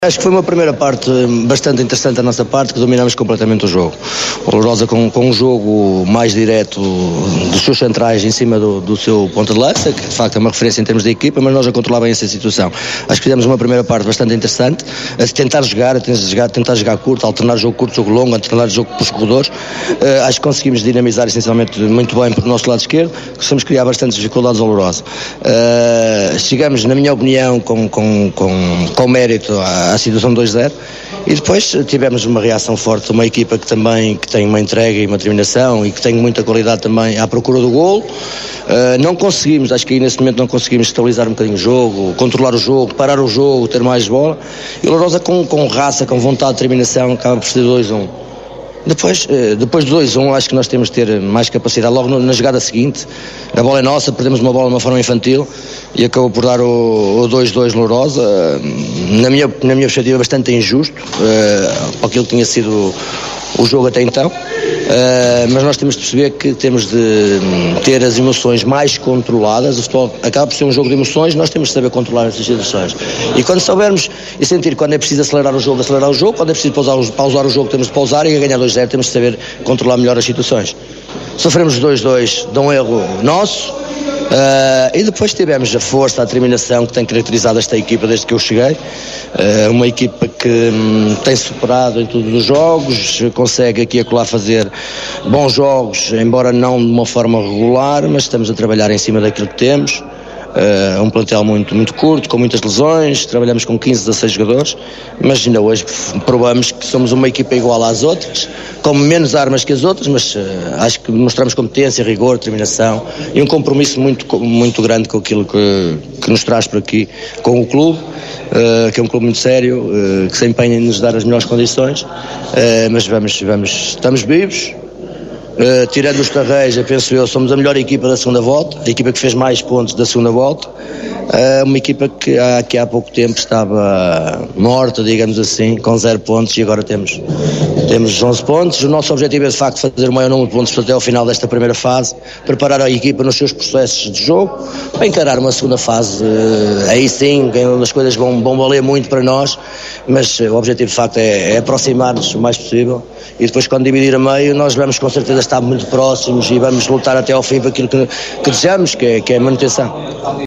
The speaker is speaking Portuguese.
Acho que foi uma primeira parte bastante interessante da nossa parte, que dominámos completamente o jogo. O Lourosa com um jogo mais direto dos seus centrais em cima do seu ponta de lança, que de facto é uma referência em termos de equipa, mas nós a controlar bem essa situação. Acho que fizemos uma primeira parte bastante interessante, a tentar jogar curto, alternar jogo curto, jogo longo, alternar jogo pelos corredores. Acho que conseguimos dinamizar essencialmente muito bem para o nosso lado esquerdo, conseguimos criar bastantes dificuldades ao Lourosa. Chegamos, na minha opinião, com mérito à situação 2-0 e depois tivemos uma reação forte de uma equipa que tem uma entrega e uma determinação e que tem muita qualidade também à procura do golo. Não conseguimos, acho que aí nesse momento não conseguimos estabilizar um bocadinho o jogo, controlar o jogo, parar o jogo, ter mais bola, e o Lourosa com raça, com vontade de determinação acaba por ser 2-1. Depois do 2-1 acho que nós temos de ter mais capacidade logo na jogada seguinte. A bola é nossa, perdemos uma bola de uma forma infantil e acabou por dar o 2-2 Lourosa, na minha perspectiva bastante injusto para aquilo que tinha sido o jogo até então. Mas nós temos de perceber que temos de ter as emoções mais controladas. O futebol acaba por ser um jogo de emoções, nós temos de saber controlar essas situações. E quando soubermos e sentir quando é preciso acelerar o jogo, quando é preciso pausar o jogo, temos de pausar, e a ganhar 2-0 temos de saber controlar melhor as situações. Sofremos 2-2 de um erro nosso, e depois tivemos a força, a determinação que tem caracterizado esta equipa desde que eu cheguei. Uma equipa que tem superado em todos os jogos, consegue aqui e acolá fazer bons jogos, embora não de uma forma regular, mas estamos a trabalhar em cima daquilo que temos. Um plantel muito curto, com muitas lesões, trabalhamos com 15, 16 jogadores, mas ainda hoje provamos que somos uma equipa igual às outras, com menos armas que as outras, mas acho que mostramos competência, rigor, determinação e um compromisso muito grande com aquilo que nos traz por aqui, com o clube, que é um clube muito sério, que se empenha em nos dar as melhores condições, mas estamos vivos. Tirando os Tarreja, penso eu, somos a melhor equipa da segunda volta, a equipa que fez mais pontos da segunda volta, uma equipa que há pouco tempo estava morta, digamos assim, com 0 pontos, e agora temos 11 pontos. O nosso objetivo é de facto fazer o maior número de pontos até ao final desta primeira fase, preparar a equipa nos seus processos de jogo, para encarar uma segunda fase, aí sim, onde as coisas vão valer muito para nós, mas o objetivo de facto é aproximar-nos o mais possível, e depois quando dividir a meio nós vamos com certeza estar muito próximos e vamos lutar até ao fim para aquilo que desejamos, que é a manutenção.